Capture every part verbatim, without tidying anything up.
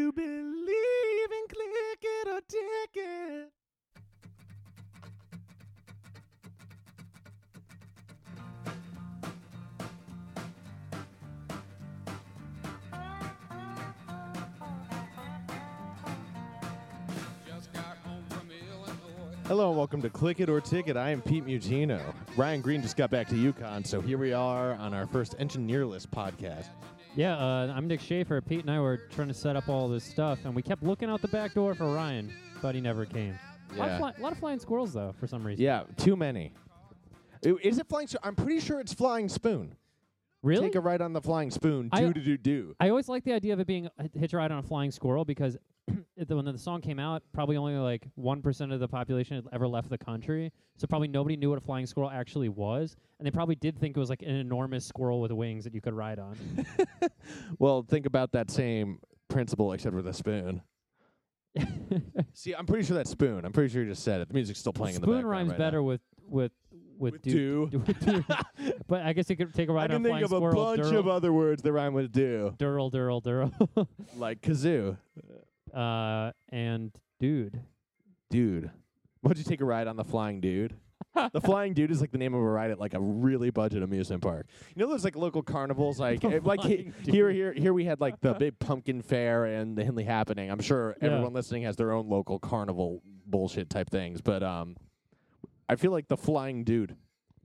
you believe in Click It or Ticket? Hello and welcome to Click It or Ticket. I am Pete Mugino. Ryan Green just got back to UConn, so here we are on our first Engineerless podcast. Yeah, uh, I'm Nick Schaefer. Pete and I were trying to set up all this stuff, and we kept looking out the back door for Ryan, but he never came. A lot, Yeah. of, fly- a lot of flying squirrels, though, for some reason. Yeah, too many. I- Is it flying? I'm pretty sure it's Flying Spoon. Really? Take a ride on the Flying Spoon. I- Do do do do. I always like the idea of it being a hitch a ride on a flying squirrel because it- when the song came out, probably only like one percent of the population had ever left the country. So probably nobody knew what a flying squirrel actually was. And they probably did think it was like an enormous squirrel with wings that you could ride on. Well, think about that same principle except with a spoon. See, I'm pretty sure that's Spoon. I'm pretty sure you just said it. The music's still playing in the Spoon background rhymes right better now. with with with, With do. do. with do. But I guess you could take a I ride on can a think flying of a squirrel. bunch Durl, of other words that rhyme with do, Durl, Durl, Durl. like kazoo. Uh, and dude. Dude. Why don't you take a ride on the Flying Dude? The Flying Dude is like the name of a ride at like a really budget amusement park. You know those like local carnivals, like The eh, like he, Flying here Dude. here here we had like the big pumpkin fair and the Hindley Happening. I'm sure Yeah. everyone listening has their own local carnival bullshit type things, but um, I feel like the Flying Dude.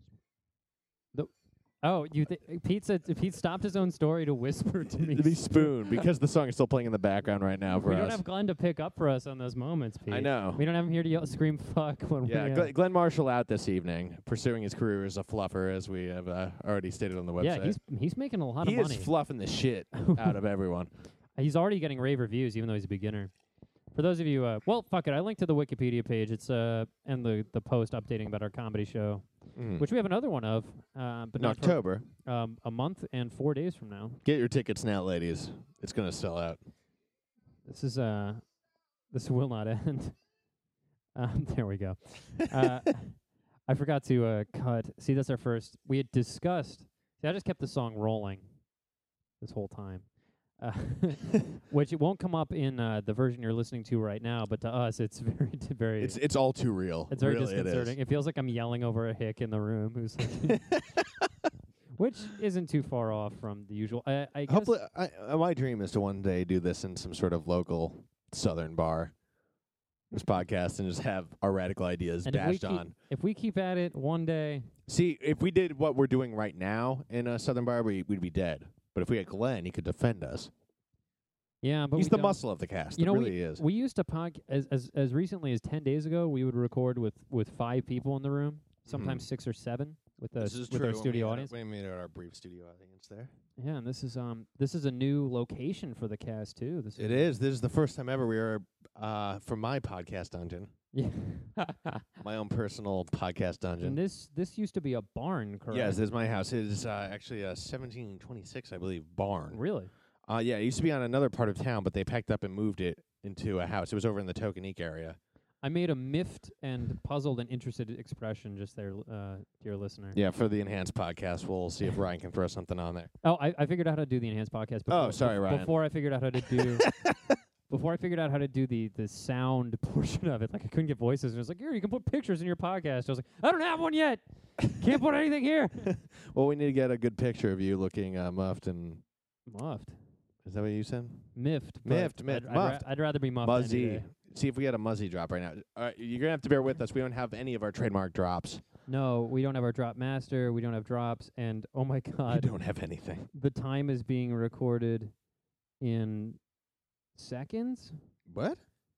Oh, you th- Pete said Pete stopped his own story to whisper to me. It'd be Spoon because the song is still playing in the background right now for we us. don't have Glenn to pick up for us on those moments, Pete. I know. We don't have him here to yell, scream "fuck" when Yeah, we. Uh, Glenn, Glenn Marshall out this evening, pursuing his career as a fluffer, as we have uh, already stated on the website. yeah, he's he's making a lot he of is money. fluffing the shit out of everyone. He's already getting rave reviews, even though he's a beginner. For those of you, uh, well, fuck it. I linked to the Wikipedia page. It's uh and the the post updating about our comedy show, Mm. which we have another one of, uh, but in not for, October. um, a month and four days from now. Get your tickets now, ladies. It's gonna sell out. This is uh, this will not end. Um, there we go. Uh, I forgot to uh, cut. See, that's our first. We had discussed. See, I just kept the song rolling this whole time, uh, which it won't come up in uh, the version you're listening to right now. But to us, it's very, t- very. It's it's all too real. it's very really disconcerting. It It, feels like I'm yelling over a hick in the room, who's like, which isn't too far off from the usual. I, I is. guess Hopefully, I, uh, my dream is to one day do this in some sort of local southern bar. This podcast and just have our radical ideas and if we dashed keep, on. if we keep at it one day. See, if we did what we're doing right now in a southern bar, we, we'd be dead. But if we had Glenn, he could defend us. Yeah, but He's we the don't. muscle of the cast. You it know, really we, is. we used to pod as, as as recently as ten days ago. We would record with, with five people in the room, sometimes six or seven with the This is with true. our studio audience. We made our brief studio audience there. Yeah, and this is um this is a new location for the cast too. This It is. This is the first time ever we are uh, from my podcast dungeon, Yeah. my own personal podcast dungeon. And this this used to be a barn, correct? Yes, this is my house. It is uh, actually a seventeen twenty-six, I believe, barn. Really? Uh, yeah, it used to be on another part of town, but they packed up and moved it into a house. It was over in the Tokenique area. I made a miffed and puzzled and interested expression just there, uh, dear listener. Yeah, for the enhanced podcast, we'll see if Ryan can throw something on there. Oh, I, I figured out how to do the enhanced podcast. Before, Oh, sorry, bef- Ryan. Before I figured out how to do, before I figured out how to do the the sound portion of it, like I couldn't get voices. And it was like, here, you can put pictures in your podcast. I was like, I don't have one yet. Can't put anything here. Well, we need to get a good picture of you looking uh, muffed and. Muffed, Is that what you said? miffed, but Miffed, miffed, I'd, I'd, ra- muffed. I'd rather be muffed. any Muzzy. day. See if we get a muzzy drop right now. All right, you're gonna have to bear with us. We don't have any of our trademark drops. No, we don't have our drop master. We don't have drops, and oh my We god, don't have anything. the time is being recorded in seconds What?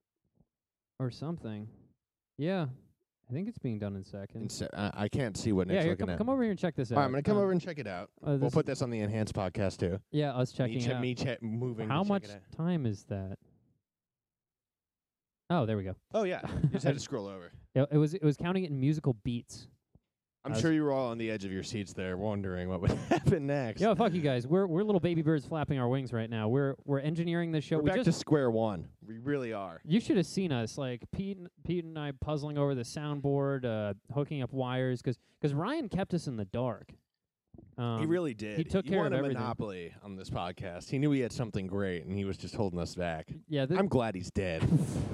or something. Yeah, I think it's being done in In seconds. se- I, I can't see what yeah, Nick's here, looking come, at. come over here and check this All out. right, I'm gonna come Um, over and check it out. uh, We'll this put this on the enhanced podcast too. Yeah, us checking me, it che- out. me che- moving. How to check much it out. time is that? Oh, there we go. Oh yeah, you just had to scroll over. It, it was it was counting it in musical beats. I'm I was- sure you were all on the edge of your seats there, wondering what would happen next. Yo, fuck you guys. We're we're little baby birds flapping our wings right now. We're we're engineering this show. We're we back just to square one. We really are. You should have seen us, like Pete, and- Pete and I puzzling over the soundboard, uh, hooking up wires, because Ryan kept us in the dark. Um, he really did. he took he care won of a everything. monopoly on this podcast. He knew he had something great, and he was just holding us back. Yeah, this, I'm glad he's dead.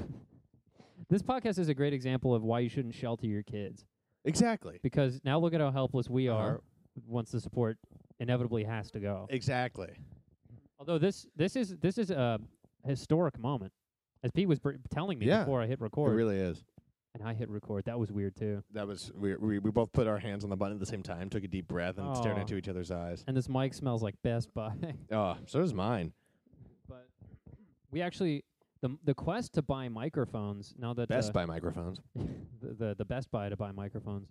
this podcast is a great example of why you shouldn't shelter your kids. Exactly. Because now look at how helpless we Uh-huh. are once the support inevitably has to go. Exactly. Although this this is this is a historic moment, as Pete was br- telling me Yeah. before I hit It record, really is. and I hit record. That was weird too. That was we, we we both put our hands on the button at the same time, took a deep breath, and stared Aw. into each other's eyes. And this mic smells like Best Buy. Oh, so does mine. But we actually the the quest to buy microphones now that Best uh, Buy microphones. the, the the Best Buy to buy microphones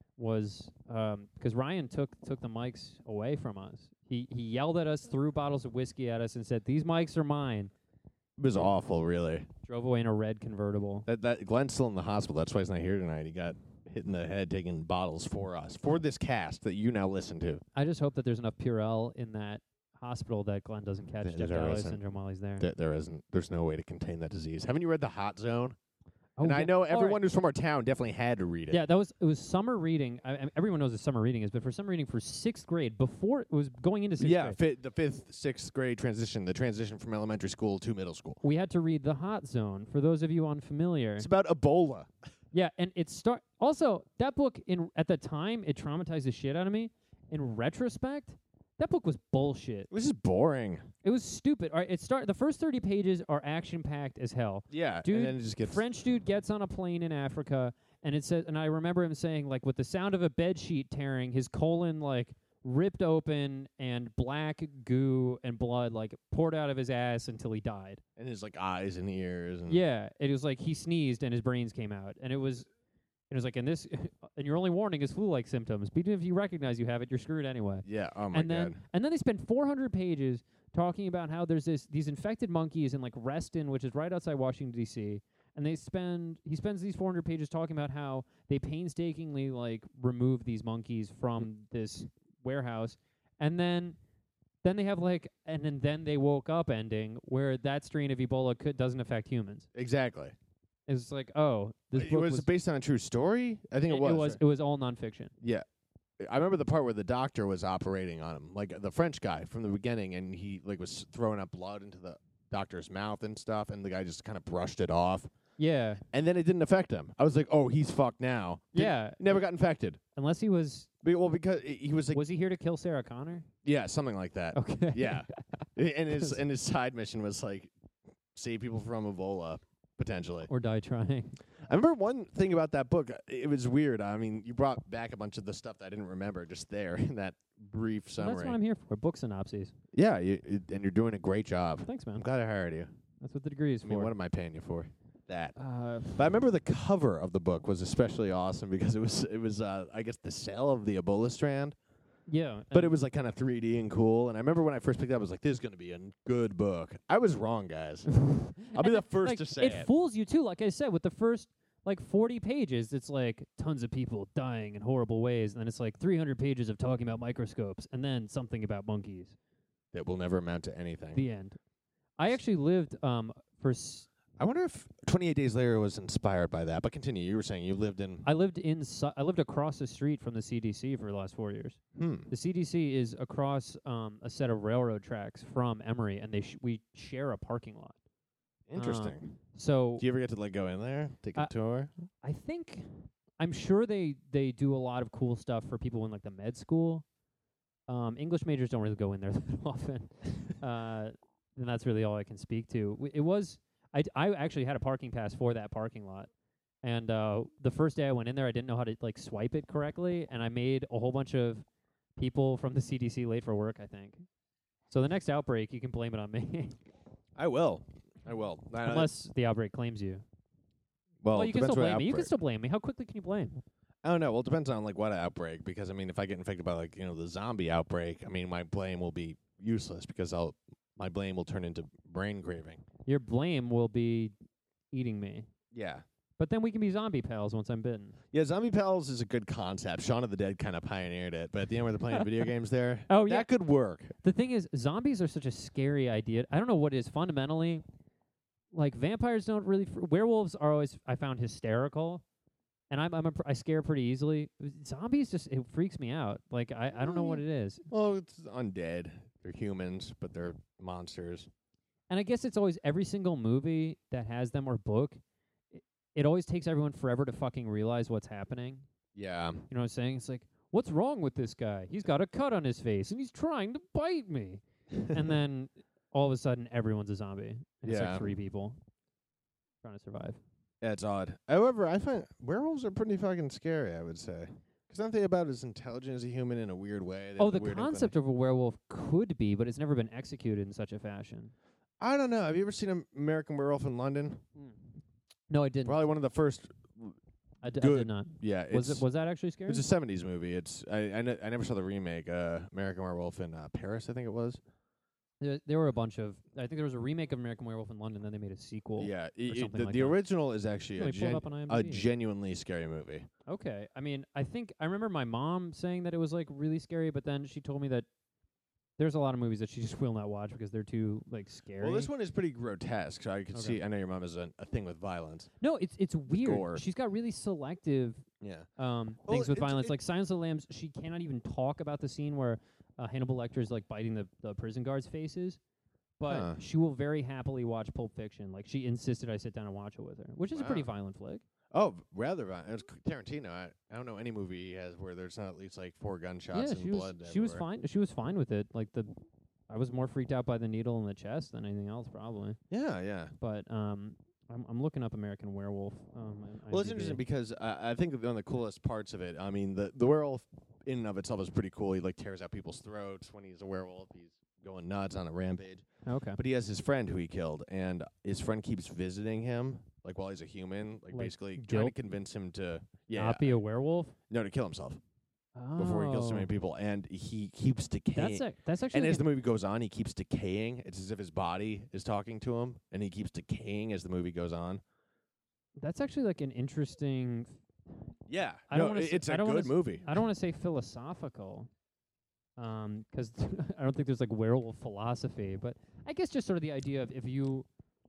was um because Ryan took took the mics away from us. He he yelled at us, threw bottles of whiskey at us, and said, "These mics are mine." It was awful, really. Drove away in a red convertible. That that Glenn's still in the hospital. That's why he's not here tonight. He got hit in the head taking bottles for us for this cast that you now listen to. I just hope that there's enough Purell in that hospital that Glenn doesn't catch There- Jeff there Galloway isn't. syndrome while he's there. There, there isn't. There's no way to contain that disease. Haven't you read The Hot Zone? Oh, and I yeah. know All right. everyone who's from our town definitely had to read it. Yeah, that was it was summer reading. I, I, everyone knows what summer reading is, but for summer reading for sixth grade, before it was going into sixth Yeah, grade, fi- the fifth, sixth grade transition, the transition from elementary school to middle school. we had to read The Hot Zone. For those of you unfamiliar, It's about Ebola. yeah, and it start also that book in at the time it traumatized the shit out of me. In retrospect, that book was bullshit. It was just boring. It was stupid. All right, it start the first thirty pages are action packed as hell. Yeah, Dude, and then it just gets French dude gets on a plane in Africa, and it says, and I remember him saying, like, with the sound of a bed sheet tearing, his colon like ripped open, and black goo and blood like poured out of his ass until he died. and his like eyes and ears. And Yeah, it was like he sneezed and his brains came out, and it was, it was like, and this, and your only warning is flu-like symptoms. But even if you recognize you have it, you're screwed anyway. yeah. Oh my and then, god. and then they spend four hundred pages talking about how there's this these infected monkeys in like Reston, which is right outside Washington D C. And they spend he spends these four hundred pages talking about how they painstakingly like remove these monkeys from this warehouse, and then then they have like and then, then they woke up ending where that strain of Ebola could doesn't affect humans. Exactly. It's like, oh, this it book was, was based on a true story. I think it, was. It was right? it was all nonfiction. Yeah. I remember the part where the doctor was operating on him, like the French guy from the beginning, and he like was throwing up blood into the doctor's mouth and stuff, and the guy just kind of brushed it off, Yeah, and then it didn't affect him. I was like, oh, he's fucked now. Didn't- yeah. never got infected. Unless he was Be- Well, because he he was like, was he here to kill Sarah Connor? yeah, something like that. Okay. Yeah, and his and his side mission was like save people from Ebola potentially. Or die trying. I remember one thing about that book. It was weird. I mean, you brought back a bunch of the stuff that I didn't remember just there in that brief Well, summary. that's what I'm here for. Book synopses. Yeah, you, it, and you're doing a great job. Thanks, I'm man. glad I hired you. That's what the degree is I mean, for. what am I paying you for? That. uh, But I remember the cover of the book was especially awesome because it was it was uh, I guess the cell of the Ebola strand, yeah. but it and was like kind of three D and cool. And I remember when I first picked it up, I was like, "This is gonna be a n- good book." I was wrong, guys. I'll be and the first like, to say it. it. fools you too. Like I said, with the first like forty pages, it's like tons of people dying in horrible ways, and then it's like three hundred pages of talking about microscopes, and then something about monkeys. That will never amount to anything. The end. I actually lived um for. S- I wonder if twenty-eight Days Later was inspired by that. But continue. You were saying you lived in. I lived in. Su- I lived across the street from the C D C for the last four years. Hmm. The C D C is across um, a set of railroad tracks from Emory, and they sh- we share a parking lot. Interesting. So Do you ever get to like go in there, take a uh, tour? I think I'm sure they they do a lot of cool stuff for people in like the med school. Um, English majors don't really go in there that often, uh, and that's really all I can speak to. W- It was I d- I actually had a parking pass for that parking lot, and uh, the first day I went in there, I didn't know how to like swipe it correctly, and I made a whole bunch of people from the C D C late for work. I think. So the next outbreak, you can blame it on me, I will. I will. I- I- unless the outbreak claims you. well, Well, you can depends still what blame me. You can outbreak. still blame me. How quickly can you blame? I don't know. Well, it depends on like what outbreak. Because I mean, if I get infected by like you know the zombie outbreak, I mean my blame will be useless because I'll my blame will turn into brain craving. Your blame will be eating me. Yeah. But then we can be zombie pals once I'm bitten. Yeah, Zombie Pals is a good concept. Shaun of the Dead kind of pioneered it, but at the end where they're playing video games there, Oh, that yeah. could work. The thing is, zombies are such a scary idea. I don't know what it is. Fundamentally, like, vampires don't really... F- werewolves are always, I found, hysterical. and I'm I'm a pr- I scare pretty easily. Zombies just it freaks me out. Like I I don't know what it is. Well, it's undead. They're humans, but they're monsters. And I guess it's always every single movie that has them or book. It, it always takes everyone forever to fucking realize what's happening. Yeah. You know what I'm saying? It's like, what's wrong with this guy? He's got a cut on his face and he's trying to bite me. And then all of a sudden, everyone's a zombie. And It's Yeah. like three people trying to survive. Yeah, it's odd. However, I find werewolves are pretty fucking scary, I would say. Because aren't they about as intelligent as a human in a weird way? They Oh, have the a weird concept of a werewolf could be, but it's never been executed in such a fashion. I don't know. Have you ever seen Am- American Werewolf in London? No, I didn't. Probably one of the first. I, d- I good. did not. Yeah, Was it's it? Was that actually scary? it's a seventies movie. It's I I, ne- I never saw the remake. Uh, American Werewolf in uh, Paris, I think it was. There, there were a bunch of. I think there was a remake of American Werewolf in London. Then they made a sequel. yeah, i- i- something the, like the that. original is actually Let a, me pull it gen- up on a IMDb. genuinely scary movie. Okay. I mean, I think I remember my mom saying that it was like really scary, but then she told me that there's a lot of movies that she just will not watch because they're too like scary. Well, this one is pretty grotesque. So I could Okay. see. I know your mom has a, a thing with violence. No, it's it's weird. gore. She's got really selective Yeah. um Well, things with it's- violence. it- Like Silence of the Lambs, she cannot even talk about the scene where uh, Hannibal Lecter is like biting the, the prison guards' faces. But Huh. she will very happily watch Pulp Fiction. Like she insisted I sit down and watch it with her, which is a pretty Wow. violent flick. Oh, rather violent. It was C- Tarantino. I, I don't know any movie he has where there's not at least like four gunshots yeah, and she was blood. she was everywhere. fine. She was fine with it. Like the, I was more freaked out by the needle in the chest than anything else, probably. Yeah, yeah. But um, I'm I'm looking up American Werewolf. Um, on Well, it's IMDb. interesting because I, I think one of the coolest parts of it. I mean, the the werewolf in and of itself is pretty cool. He like tears out people's throats when he's a werewolf. He's going nuts on a rampage. Okay. But he has his friend who he killed, and his friend keeps visiting him, like while he's a human, like, Like basically trying to guilt? convince him to yeah, Not be a werewolf. no, to kill himself Oh. before he kills so many people, and he keeps decaying. That's a, that's actually. And like as an- the movie goes on, he keeps decaying. It's as if his body is talking to him, and he keeps decaying as the movie goes on. that's actually like an interesting. Yeah, I don't no, wanna i- s- it's a I don't wanna good s- movie. I don't want to say philosophical, um, 'cause I don't think there's like werewolf philosophy, but I guess just sort of the idea of if you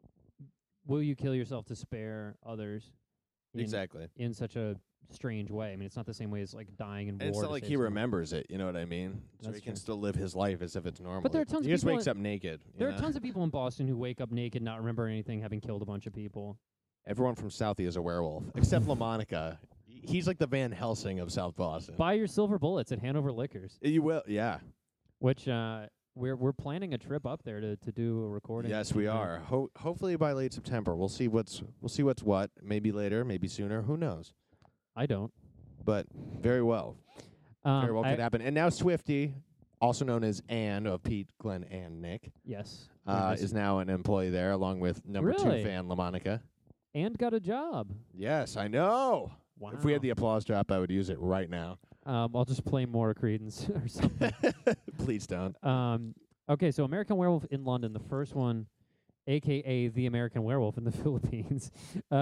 will you kill yourself to spare others in, Exactly. in such a strange way. I mean, it's not the same way as like dying in And war. it's to not like save he someone. remembers it. You know what I mean? So That's he can true. still live his life as if it's normal. But there are tons he of just people wakes in- up naked. you There know? are tons of people in Boston who wake up naked, not remember anything, having killed a bunch of people. Everyone from Southie is a werewolf, except LaMonica. He's like the Van Helsing of South Boston. Buy your silver bullets at Hanover Liquors, You will, yeah. which uh, we're we're planning a trip up there to, to do a recording. Yes, we Uh, are. Ho- hopefully by late September, we'll see what's we'll see what's what. Maybe later, maybe sooner. Who knows? I don't. But very well, Um, very well I- could happen. And now Swifty, also known as Ann of Pete, Glenn, and Nick, Yes. uh, Yes. is now an employee there, along with number Really? two fan LaMonica. and got a job. Yes, I know. Wow. If we had the applause drop, I would use it right now. um, I'll just play more Credence or something. Please don't. um, okay, so American Werewolf in London, the first one, A K A the American Werewolf in the Philippines. Uh,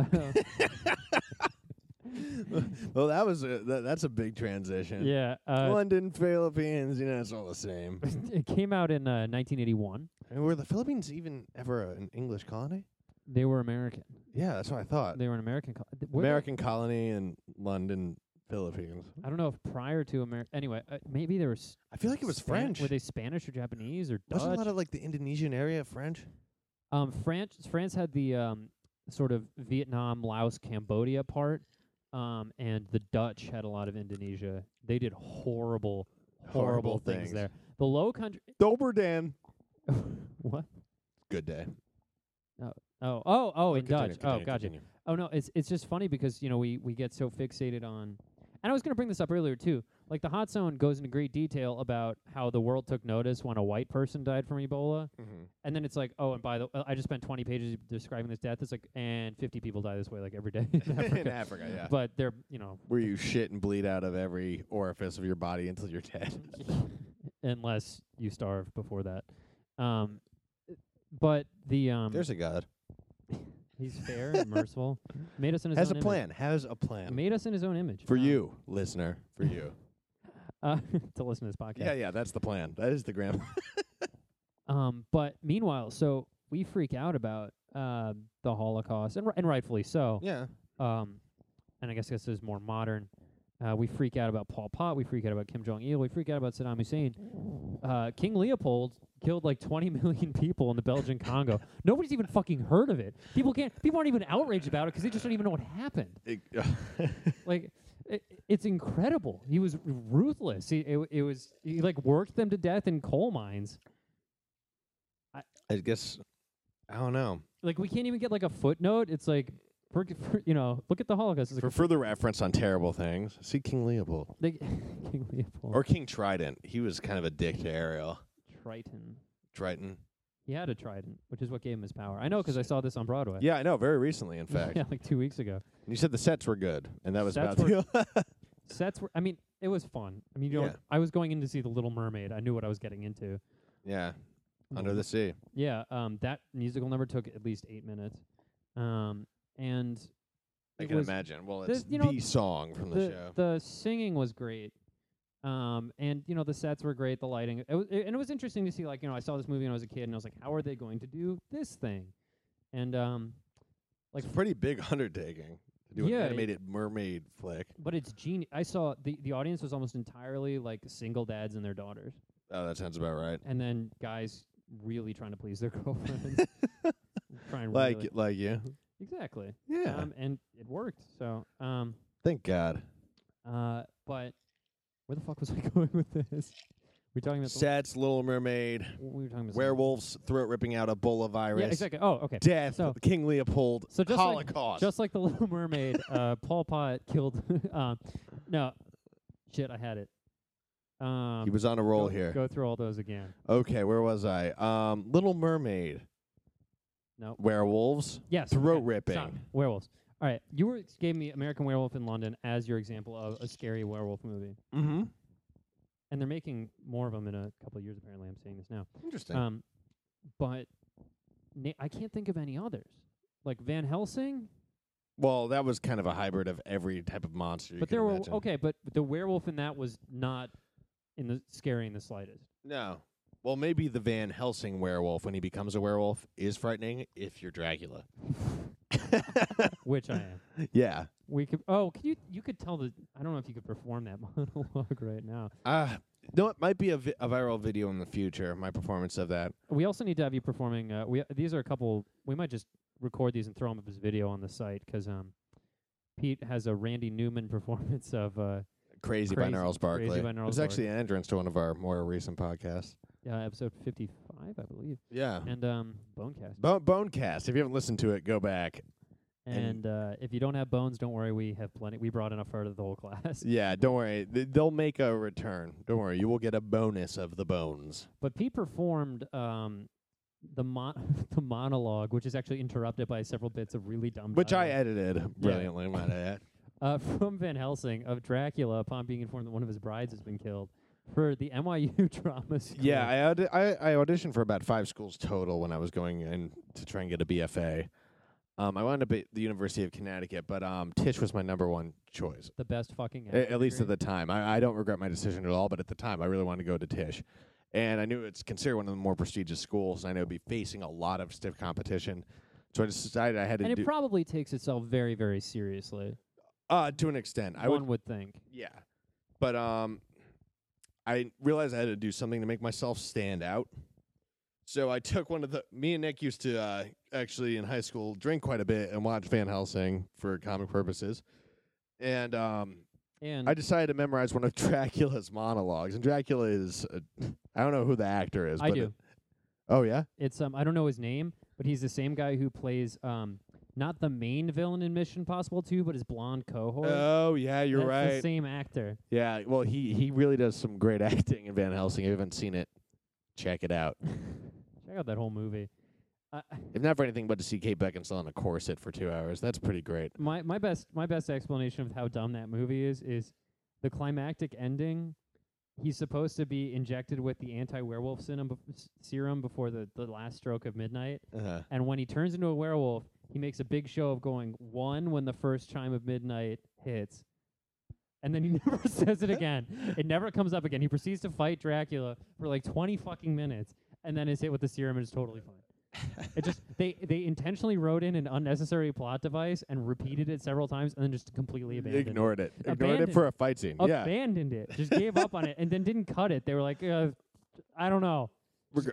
Well, that was a, that, that's a big transition. yeah. Uh, London, Philippines, you know, it's all the same. it came out in uh, nineteen eighty-one. And were the Philippines even ever a- an English colony? They were American. Yeah, that's what I thought. They were an American. Co- th- were they- American colony in London, Philippines. I don't know if prior to America. Anyway, uh, maybe there was. I feel like it was Span- French. Were they Spanish or Japanese or Dutch? Wasn't a lot of like the Indonesian area French? Um, France France had the um sort of Vietnam, Laos, Cambodia part, um, and the Dutch had a lot of Indonesia. They did horrible, horrible, Horrible things, things. there. The Low Country. Doberdan. What? Good day. Oh, oh, oh, in Continue, Dutch. continue, oh, gotcha. continue. Oh no, it's it's just funny because you know we we get so fixated on, and I was gonna bring this up earlier too. Like the Hot Zone goes into great detail about how the world took notice when a white person died from Ebola, Mm-hmm. and then it's like, oh, and by the uh, I just spent twenty pages describing this death. It's like, and fifty people die this way like every day in In Africa. Africa, yeah. But they're you know Where you shit and bleed out of every orifice of your body until you're dead. unless you starve before that. Um, but the um, There's a God. he's fair and merciful. Made us in his Has a own plan. Has a Image. plan. Made us in his own image. For Um, you, listener. For you. uh, to listen to this podcast. Yeah, yeah, that's the plan. That is the grand. Um, but meanwhile, so we freak out about uh, the Holocaust, and, r- and rightfully so. yeah. Um, and I guess this is more modern. Uh, we freak out about Pol Pot. We freak out about Kim Jong Il. We freak out about Saddam Hussein. Uh, King Leopold killed like twenty million people in the Belgian Congo. Nobody's even fucking heard of it. People can't. People aren't even outraged about it because they just don't even know what happened. It, Like, it, it's incredible. He was ruthless. He it, it was he like worked them to death in coal mines. I guess I don't know. Like, we can't even get like a footnote. It's like, for, for, you know, look at the Holocaust. It's For like further reference on terrible things, see King Leopold they, King Leopold or King Trident. He was kind of a dick to Ariel. Triton. Triton. He had a trident, which is what gave him his power. I know because I saw this on Broadway. Yeah, I know. Very recently, in fact. yeah, like two weeks ago. And you said the sets were good, and that was Sets about the. Sets were. I mean, it was fun. I mean, you know, Yeah. I was going in to see The Little Mermaid. I knew what I was getting into. Yeah, Under the Sea. Yeah. Um. That musical number took at least eight minutes. Um. And I it can was imagine. Well, the- it's you know, the song from the, the show. the singing was great. Um. And you know, the sets were great. The lighting. It was. It, and it was interesting to see. Like, you know, I saw this movie when I was a kid, and I was like, how are they going to do this thing? And um. Like, It's a pretty big undertaking to do Yeah, an it- animated mermaid flick. but it's genius. I saw the the audience was almost entirely like single dads and their daughters, Oh, that sounds about right. and then guys really trying to please their girlfriends. trying Like, really. like you. Exactly. Yeah. Um, and it worked. So, um, Thank God. uh, but where the fuck was I going with this? We talking about the, Sets, Little Mermaid, we were talking about something. werewolves, throat ripping out Ebola virus. Yeah, exactly. Oh, okay. Death, So- King Leopold, So just like- Holocaust. Just like the Little Mermaid, uh, Pol Pot killed. um, no, shit, I had it. Um, he was on a roll go, here. Go through all those again. Okay, where was I? Um, Little Mermaid, No. werewolves, Yes. throat okay, ripping. stop. Werewolves. All right. You were gave me American Werewolf in London as your example of a scary werewolf movie, Mm-hmm. and they're making more of them in a couple of years. Apparently, I'm seeing this now. Interesting. Um, but na- I can't think of any others. Like Van Helsing, well, that was kind of a hybrid of every type of monster you but can there were imagine. okay. But the werewolf in that was not in the scary in the slightest. No. Well, maybe the Van Helsing werewolf, when he becomes a werewolf, is frightening if you're Dracula. Which I am. Yeah. We could. Oh, can you? You could tell the. I don't know if you could perform that monologue right now. Uh, no, it might be a, vi- a viral video in the future, my performance of that. We also need to have you performing. Uh, we these are a couple. We might just record these and throw them up as video on the site because um, Pete has a Randy Newman performance of uh, Crazy, Crazy- by Gnarls Barkley. Crazy by Gnarls It's actually an entrance to one of our more recent podcasts. uh, episode fifty-five, I believe, Yeah. and um, Bonecast. Bo- Bonecast. If you haven't listened to it, go back. And uh, if you don't have bones, don't worry. We have plenty. We brought enough for the whole class. Yeah, don't worry. Th- They'll make a return. Don't worry. You will get a bonus of the bones. But Pete performed um, the mon- the monologue, which is actually interrupted by several bits of really dumb. Which I dialogue. edited brilliantly, might I add. uh, from Van Helsing of Dracula upon being informed that one of his brides has been killed for the N Y U drama school. Yeah, I, audi- I I auditioned for about five schools total when I was going in to try and get a B F A. Um, I wound up at the University of Connecticut, but um, Tisch was my number one choice, the best fucking. a- at least at degree. the time. I, I don't regret my decision at all, but at the time, I really wanted to go to Tisch. And I knew it's considered one of the more prestigious schools, and I know it'd be facing a lot of stiff competition. So I decided I had to And do it probably takes itself very, very seriously. uh, to an extent. I One would, would think. yeah, but um, I realized I had to do something to make myself stand out. So I took one of the. Me and Nick used to uh, actually in high school drink quite a bit and watch Van Helsing for comic purposes, and um, And I decided to memorize one of Dracula's monologues. And Dracula is, a, I don't know who the actor is. I but do. It, oh yeah. it's um I don't know his name, but he's the same guy who plays um not the main villain in Mission Impossible two, but his blonde cohort. Oh yeah, you're That's the right. same actor. Yeah. Well, he he really does some great acting in Van Helsing. If you haven't seen it, check it out. Check out that whole movie. Uh, If not for anything but to see Kate Beckinsale in a corset for two hours, that's pretty great. my my best my best explanation of how dumb that movie is is the climactic ending. He's supposed to be injected with the anti-werewolf serum, bef- s- serum before the, the last stroke of midnight. Uh-huh. And when he turns into a werewolf, he makes a big show of going one when the first chime of midnight hits. And then he never says it again. It never comes up again. He proceeds to fight Dracula for like twenty fucking minutes and then is hit with the serum and is totally fine. It just they they intentionally wrote in an unnecessary plot device and repeated it several times, and then just completely abandoned Ignored it. Ignored Abandoned it for a fight scene. it. Yeah. Abandoned it. Just gave up on it, and then didn't cut it. They were like, uh, I don't know. Reg-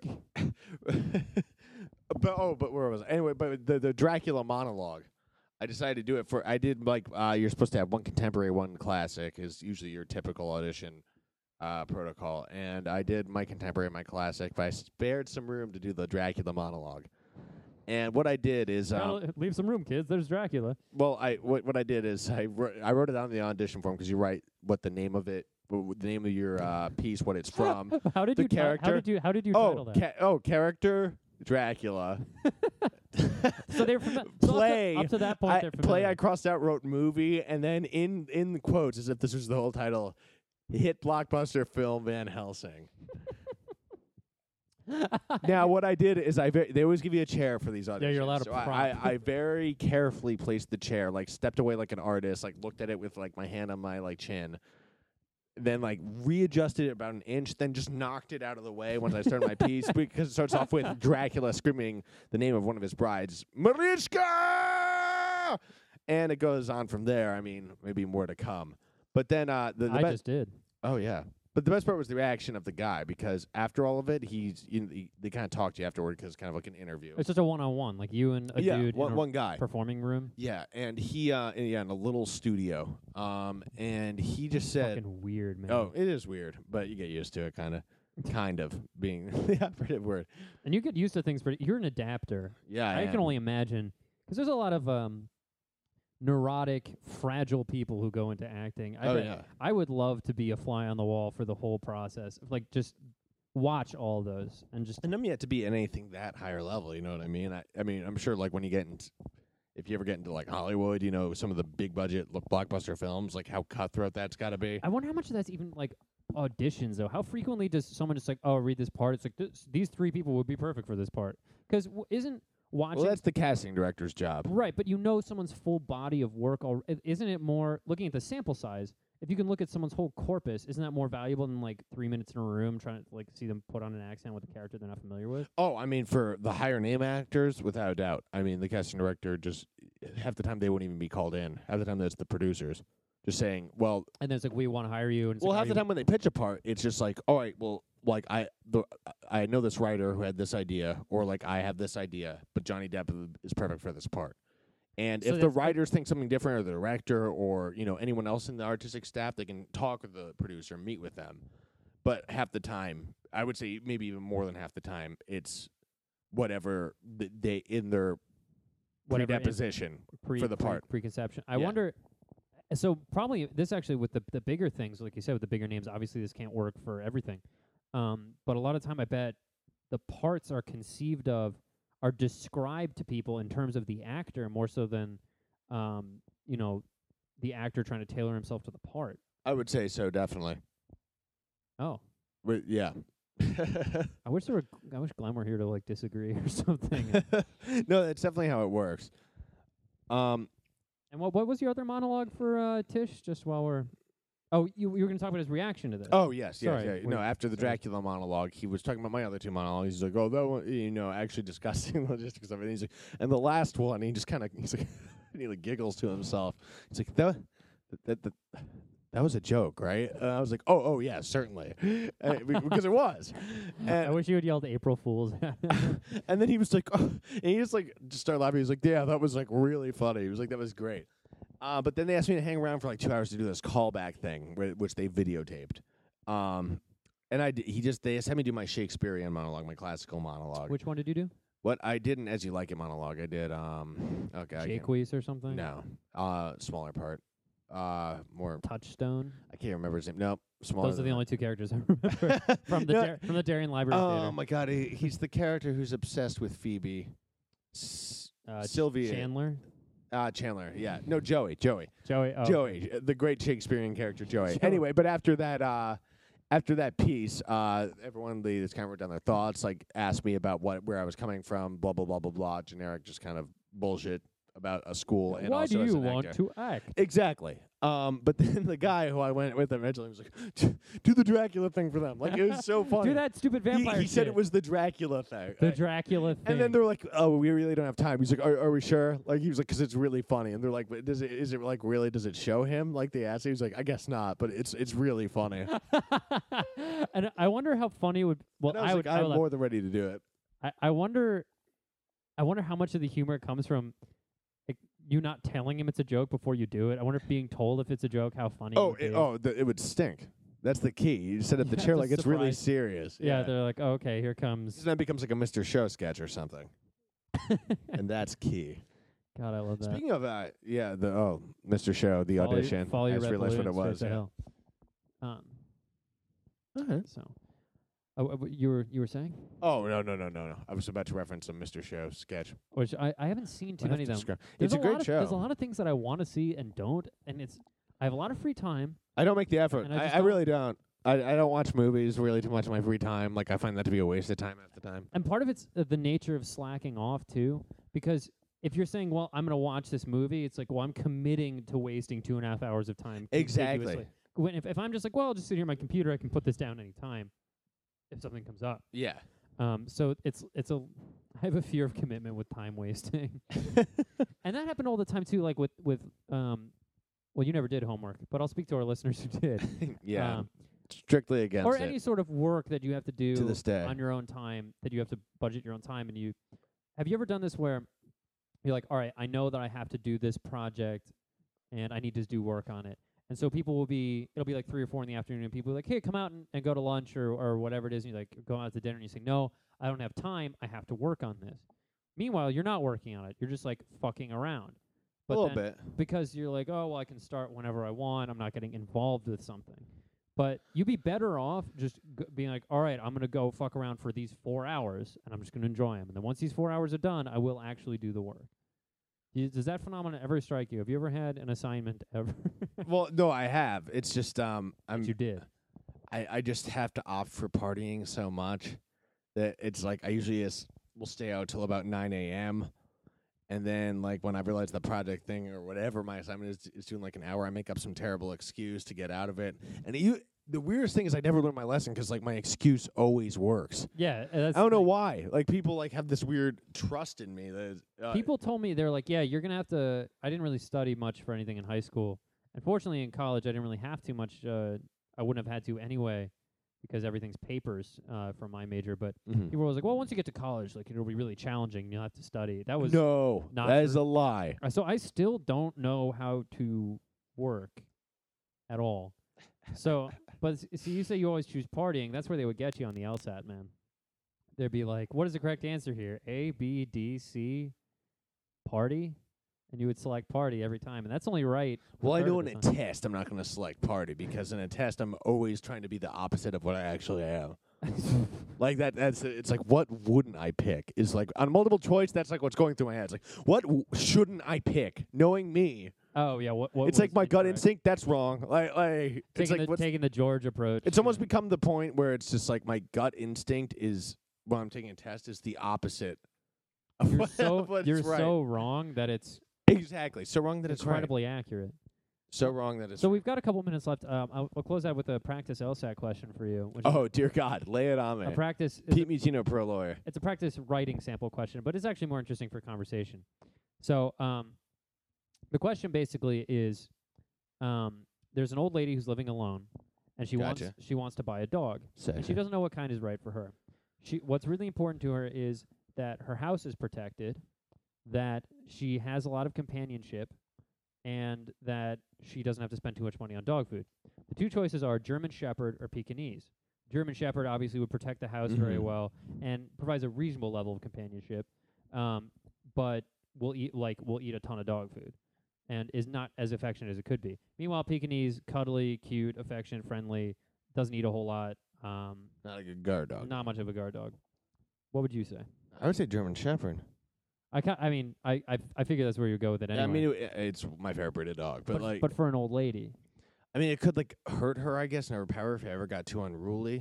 but oh, but where was I? Anyway, but the the Dracula monologue. I decided to do it for. I did like uh, you're supposed to have one contemporary, one classic is usually your typical audition uh, protocol, and I did my contemporary, my classic, but I spared some room to do the Dracula monologue. And what I did is, um, Gotta leave some room, kids. There's Dracula. well, I what what I did is I wrote, I wrote it down in the audition form because you write what the name of it, w- the name of your uh, piece, what it's from. How did The you ti- character- how did you how did you title oh, that? ca- oh, character Dracula. So they're from so play. up to, up to that point. I, they're play. familiar. I crossed out, wrote movie, and then in in the quotes, as if this was the whole title, hit blockbuster film Van Helsing. Now, what I did is I ve- they always give you a chair for these auditions. Yeah, you're allowed to so I, prop. I, I very carefully placed the chair, like stepped away like an artist, like looked at it with like my hand on my like chin, then like readjusted it about an inch, then just knocked it out of the way once I started my piece because it starts off with Dracula screaming the name of one of his brides, Marichka, and it goes on from there. I mean, maybe more to come. But then uh, the, the I be- just did. oh yeah. But the best part was the reaction of the guy because after all of it, he's you know, he, they kind of talk to you afterward because it's kind of like an interview. It's just a one-on-one, like you and a yeah, dude one, in a one guy. performing room. Yeah, and he uh and, yeah in a little studio. Um, and he just said, Fucking weird, man. "Oh, it is weird, but you get used to it, kind of, kind of being the operative word." And you get used to things, but you're an adapter. Yeah, I, I, can am. only imagine because there's a lot of um, neurotic, fragile people who go into acting. I Oh bet- yeah. I would love to be a fly on the wall for the whole process. Like just watch all those and just And I'm yet to be at anything that higher level. You know what I mean? I, I mean, I'm sure like when you get into, if you ever get into like Hollywood, you know, some of the big budget look blockbuster films, like how cutthroat that's got to be. I wonder how much of that's even like auditions though. How frequently does someone just like, oh, read this part? It's like this, these three people would be perfect for this part because w- isn't watching Well, that's the casting director's job. right? But you know someone's full body of work. Al- i- isn't it more looking at the sample size? If you can look at someone's whole corpus, isn't that more valuable than like three minutes in a room trying to like see them put on an accent with a character they're not familiar with? Oh, I mean, for the higher name actors, without a doubt. I mean, the casting director just half the time they wouldn't even be called in. Half the time that's the producers just saying, "Well, And then it's like we want to hire you. And it's well." like, Half are the you- time when they pitch a part, it's just like, "All right, well, like I the I know this writer who had this idea, or like I have this idea, but Johnny Depp is perfect for this part." And So if the that's- writers think something different, or the director, or you know anyone else in the artistic staff, they can talk with the producer, meet with them. But half the time, I would say maybe even more than half the time, it's whatever th- they in their Whatever in- predeposition pre, for the pre- part. preconception. I Yeah. wonder. So probably this actually with the the bigger things, like you said, with the bigger names. Obviously, this can't work for everything. Um, but a lot of time, I bet the parts are conceived of, are described to people in terms of the actor more so than, um, you know, the actor trying to tailor himself to the part. I would say so, definitely. Oh, But yeah. I wish there were. I wish Glenn were here to like disagree or something. No, that's definitely how it works. Um, And what what was your other monologue for uh, Tish? Just while we're, oh, you you were going to talk about his reaction to this. oh yes, yes, Sorry, yeah. No, wait, after the sorry. Dracula monologue, he was talking about my other two monologues. He's like, "Oh, that one, you know, actually discussing logistics of it." And he's like, and the last one, he just kind of, he's like, he like giggles to himself. He's like, "That, that, that, that was a joke, right?" And I was like, "Oh, oh yeah, certainly," and it- because it was. I And, wish you had yelled April Fools. and then he was like, oh, and he just like just started laughing. He was like, "Yeah, that was like really funny." He was like, "That was great." Uh, but then they asked me to hang around for like two hours to do this callback thing, wh- which they videotaped. Um, and I d- he just they just had me do my Shakespearean monologue, my classical monologue. Which one did you do? What I didn't, as you like it, monologue. I did. Um, okay, I can't- Jaques or something? no, uh, smaller part. Uh, more. Touchstone. I can't remember his name. Nope, smaller. Those are than the that. only two characters I remember from the No. Dar- from the Darien Library Oh Theater. my God, he, he's the character who's obsessed with Phoebe. S- Uh, Ch- Sylvia. Chandler. Uh, Chandler, yeah. No, Joey. Joey. Joey. Oh, Joey, uh, the great Shakespearean character Joey. Joey. Anyway, but after that, uh, after that piece, uh, everyone they just kind of wrote down their thoughts, like asked me about what where I was coming from, blah blah blah blah blah, generic, just kind of bullshit. about a school and Why also do as you an want actor. to act? Exactly. Um, but then the guy who I went with eventually was like, "Do the Dracula thing for them." Like it was so funny. Do that stupid He, vampire he shit. said it was the Dracula thing. the Uh, Dracula thing. And then they're like, "Oh, we really don't have time." He's like, "Are, are we sure?" Like he was like, "Cause it's really funny." And they're like, "But does it? Is it like really? Does it show him?" Like they asked. He was like, "I guess not, but it's it's really funny." And I wonder how funny it would. Well, and I was I like, would. I, "I'm would more than ready to do it." I, I wonder. I wonder how much of the humor comes from like, you not telling him it's a joke before you do it. I wonder if being told if it's a joke, how funny. Oh, it would be. it, oh, th- it would stink. That's the key. You sit at the Yeah, chair the like it's really surprise. serious. Yeah, they're like, oh, okay, here So comes. then it becomes like a Mister Show sketch or something, and that's key. God, I love that. Speaking of that, yeah, the oh, Mister Show, the Follow your- audition. follow I your just red realized what it balloon was. straight to Yeah. hell. Um. Uh-huh. So, oh, uh, what you were you were saying, Oh no no no no no! I was about to reference a Mister Show sketch. which I, I haven't seen too I'll have many of to them. describe- There's It's a, great lot of, show. There's a lot of things that I want to see and don't, and it's I have a lot of free time. I don't make the effort. And I I, just I don't- really don't. I, I don't watch movies really too much in my free time. Like I find that to be a waste of time half the time. And part of it's uh, the nature of slacking off too, because if you're saying, "Well, I'm going to watch this movie," it's like, "Well, I'm committing to wasting two and a half hours of time." Exactly. contiguously. When if, if I'm just like, "Well, I'll just sit here on my computer, I can put this down any time," if something comes up. Yeah. Um, so it's it's a I have a fear of commitment with time wasting, and that happened all the time too. Like with with um, well, you never did homework, but I'll speak to our listeners who did. yeah. Um, Strictly against or it. any sort of work that you have to do To this day. on your own time, that you have to budget your own time. And you have you ever done this where you're like, all right, I know that I have to do this project and I need to do work on it. And so people will be, it'll be like three or four in the afternoon, and people are like, hey, come out and, and go to lunch or, or whatever it is. And you like go out to dinner and you say, no, I don't have time. I have to work on this. Meanwhile, you're not working on it. You're just like fucking around. But a little then- bit. because you're like, oh, well, I can start whenever I want. I'm not getting involved with something. But you'd be better off just g- being like, all right, I'm going to go fuck around for these four hours, and I'm just going to enjoy them. And then once these four hours are done, I will actually do the work. Y- Does that phenomenon ever strike you? Have you ever had an assignment ever Well, no, I have. It's just um, that I'm you did? I, I just have to opt for partying so much that it's like I usually is will stay out till about nine a.m. And then like when I realize the project thing or whatever my assignment is is doing like an hour, I make up some terrible excuse to get out of it. And you, the weirdest thing is I never learned my lesson because like my excuse always works. Yeah, uh, that's I don't the know thing. why. Like people like have this weird trust in me that uh, People told me, they're like, yeah, you're going to have to. I didn't really study much for anything in high school. Unfortunately, in college, I didn't really have too much. Uh, I wouldn't have had to anyway because everything's papers uh, for my major. But Mhm. people were like, well, once you get to college, like it'll be really challenging. You'll have to study. That was no, not that is true. a lie. Uh, so I still don't know how to work at all. So, but s- see, you say you always choose partying. That's where they would get you on the LSAT, man. They'd be like, "What is the correct answer here? A, B, D, C, party," and you would select party every time, and that's only right. a Well, I third know of in the a test I'm not going to select party because in a test I'm always trying to be the opposite of what I actually am. time. Like that, that's it's like what wouldn't I pick is like on multiple choice. That's like what's going through my head. It's like what w- shouldn't I pick? Knowing me, Oh yeah, what? what it's like was my gut incorrect? instinct. That's wrong. Like like it's Taking, like the, what's, taking the George approach. it's almost to- become the point where it's just like my gut instinct is when I'm taking a test is the opposite. Of You're what- so of what's you're right. so wrong that it's exactly so wrong that it's right. incredibly accurate. So wrong that it's So right. we've got a couple minutes left. Um, I'll, I'll close out with a practice LSAT question for you. Which is Oh dear God, lay it on a me. practice. Is Pete Mutino, pro lawyer. it's a practice writing sample question, but it's actually more interesting for conversation. So, um, the question basically is, um, there's an old lady who's living alone, and she Gotcha. wants she wants to buy a dog, and she doesn't know what kind is right for her. She what's really important to her is that her house is protected, that she has a lot of companionship, and that she doesn't have to spend too much money on dog food. The two choices are German Shepherd or Pekingese. German Shepherd obviously would protect the house very Mhm. well and provides a reasonable level of companionship, um, but will eat like will eat a ton of dog food, and is not as affectionate as it could be. Meanwhile, Pekingese, cuddly, cute, affectionate, friendly, doesn't eat a whole lot. Um, Not a good guard dog. not much of a guard dog. What would you say? I would say German Shepherd. I ca- I mean, I I, I figure that's where you go with it anyway. I mean, it, it's my favorite breed of dog, but, but, like, but for an old lady, I mean, it could like hurt her, I guess, and overpower her if I ever got too unruly.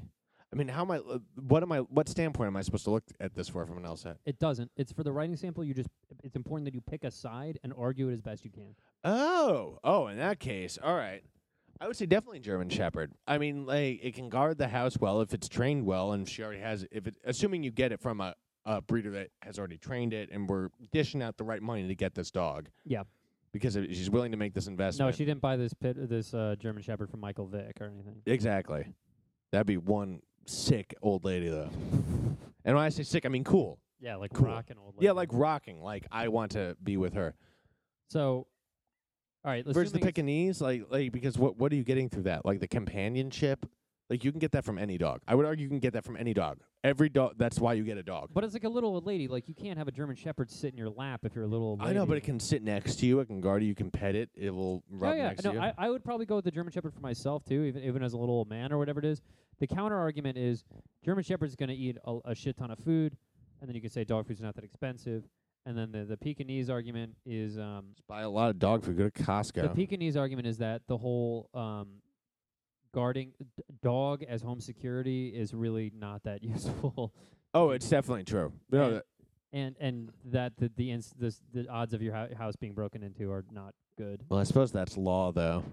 I mean, how am I? Uh, what am I? What standpoint am I supposed to look at this for from an L S A T? It doesn't. It's for the writing sample. You just. It's important that you pick a side and argue it as best you can. Oh, oh, in that case, all right. I would say definitely German Shepherd. I mean, like it can guard the house well if it's trained well, and she already has. If it, assuming you get it from a, a breeder that has already trained it, and we're dishing out the right money to get this dog. Yeah. Because it, she's willing to make this investment. No, she didn't buy this pit, this uh, German Shepherd from Michael Vick or anything. Exactly. That'd be one sick old lady though. And when I say sick, I mean cool. Yeah, like Cool. rocking old lady. Yeah, like rocking. Like I want to be with her. So, all right. Versus the assuming it's- Pekingese, like like because what what are you getting through that? Like the companionship. Like you can get that from any dog. I would argue you can get that from any dog. Every dog. That's why you get a dog. But it's like a little old lady. Like you can't have a German Shepherd sit in your lap if you're a little old lady. I know, but it can sit next to you. It can guard you. You can pet it. It will rub oh, yeah. next no, to you. I, I would probably go with the German Shepherd for myself too, even even as a little old man or whatever it is. The counter argument is German Shepherd's going to eat a, a shit ton of food, and then you could say dog food's not that expensive. And then the the Pekingese argument is um Just buy a lot of dog food. Go to Costco. the Pekingese argument is that the whole um guarding d- dog as home security is really not that useful. oh, it's definitely true. No, And- that- And and that the the ins- this, the odds of your hou- house being broken into are not good. well, I suppose that's law, though.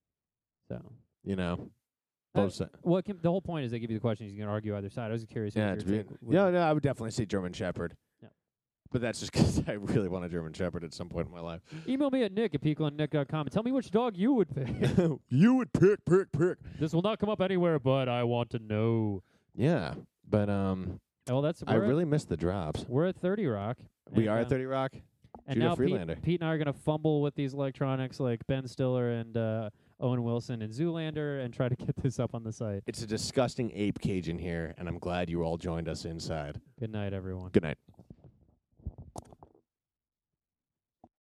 So You know, Uh, both si- well, it can, the whole point is they give you the questions. You can argue either side. I was curious. yeah, what to your be, take would no, be. no, I would definitely say German Shepherd. Yeah. But that's just 'cause I really want a German Shepherd at some point in my life. Email me at nick at peakland nick dot com and tell me which dog you would pick. You would pick, pick, pick. This will not come up anywhere, but I want to know. Yeah, but um, Well, that's I we're at- really missed the drops. we're at thirty Rock. We and, are uh, at thirty Rock. And Judah now Pete, Freelander. Pete and I are going to fumble with these electronics like Ben Stiller and uh, Owen Wilson and Zoolander and try to get this up on the site. It's a disgusting ape cage in here, and I'm glad you all joined us inside. Good night, everyone. Good night.